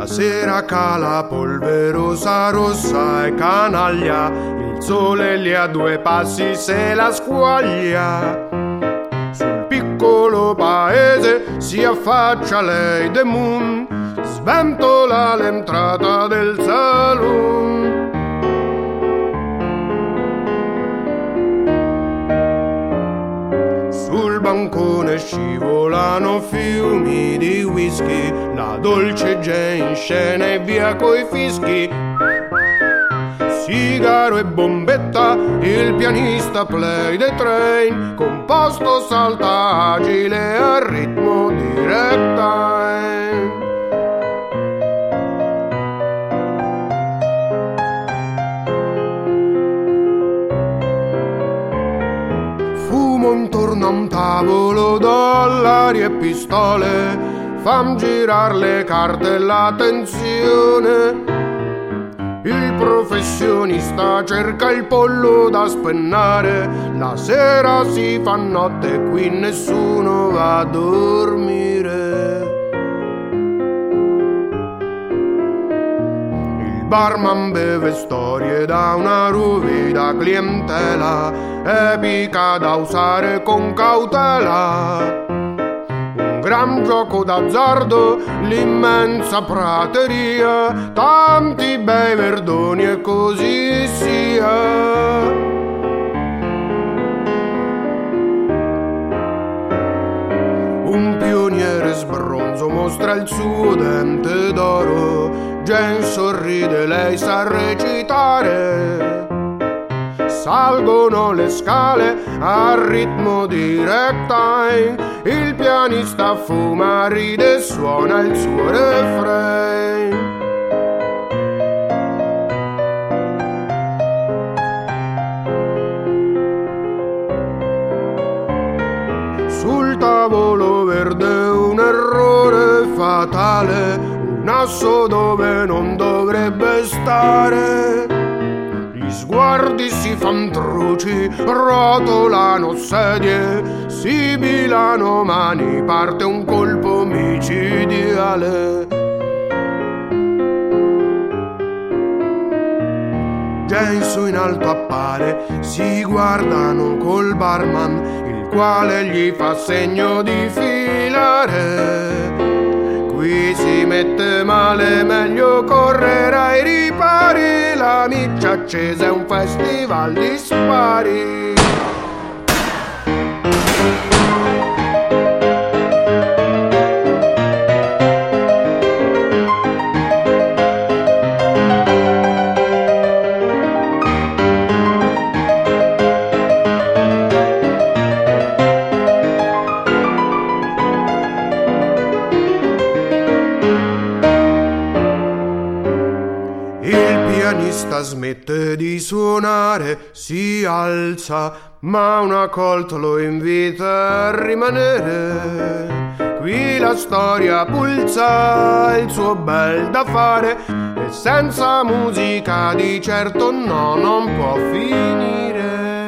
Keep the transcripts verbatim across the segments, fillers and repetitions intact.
La sera cala polverosa, rossa e canaglia, il sole lì a due passi se la squaglia. Sul piccolo paese si affaccia Lady Moon, sventola l'entrata del saloon. Sul bancone scivolano fiumi di whisky, la dolce Jane scena e via coi fischi. Sigaro e bombetta, il pianista play the train, composto salta agile al ritmo di ragtime. Fumo intorno a un tavolo, dollari e pistole, fam girar le carte e l'attenzione. Il professionista cerca il pollo da spennare, la sera si fa notte e qui nessuno va a dormire. Il barman beve storie da una ruvida clientela, epica da usare con cautela. Gran gioco d'azzardo, l'immensa prateria, tanti bei verdoni e così sia. Un pioniere sbronzo mostra il suo dente d'oro, Jane sorride, lei sa recitare. Salgono le scale al ritmo di ragtime, il pianista fuma, ride e suona il suo refrain. Sul tavolo verde un errore fatale, un asso dove non dovrebbe stare. Sguardi si fan truci, rotolano sedie, sibilano mani, parte un colpo micidiale. Jane su in alto appare, si guardano col barman, il quale gli fa segno di filare. Qui si mette male, meglio correre ai ripari, la miccia accesa è un festival di spari. Il pianista smette di suonare, si alza, ma una colt lo invita a rimanere. Qui la storia pulsa, il suo bel da fare, e senza musica di certo no, non può finire.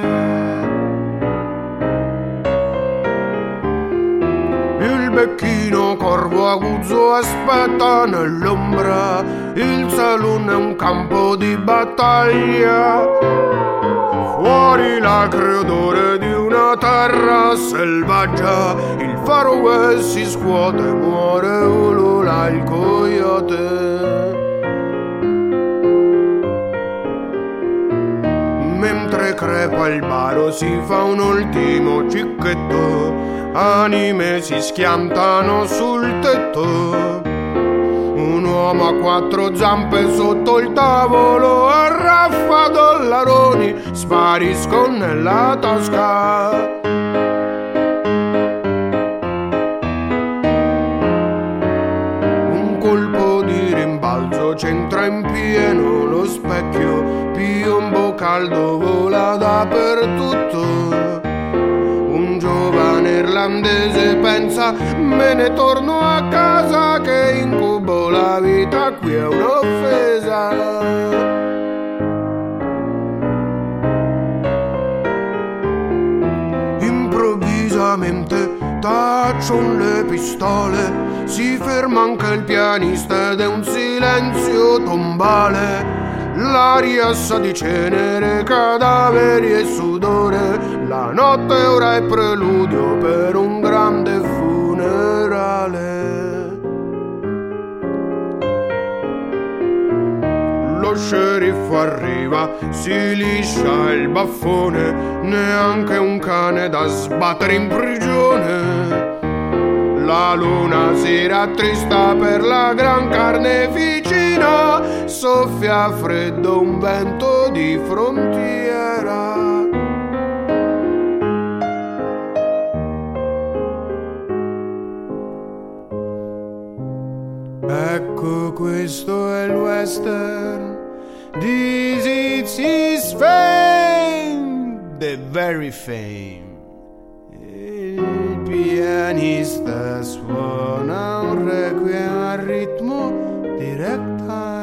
Il becchino corvo aguzzo aspetta nell'ombra, il saloon è un campo di battaglia. Fuori l'acre odore di una terra selvaggia, il faro west si scuote, muore, ulula il coyote. Mentre crepa il baro si fa un ultimo cicchetto, anime si schiantano sul tetto. Un uomo a quattro zampe sotto il tavolo arraffa dollaroni, spariscono nella tasca. Un colpo di rimbalzo c'entra in pieno lo specchio, piombo caldo vola dappertutto. Un giovane irlandese pensa, me ne torno a casa che incubo la vita, qui è un'offesa. Improvvisamente taccion le pistole, si ferma anche il pianista ed è un silenzio tombale. L'aria sa di cenere, cadaveri e sudore, la notte ora è preludio per un grande funerale. Lo sceriffo arriva, si liscia il baffone, neanche un cane da sbattere in prigione. La luna si rattrista per la gran carneficina, soffia freddo un vento di frontiera. Ecco, questo è il western. This is his fame, the very fame. Il pianista suona un requiem al ritmo di ragtime.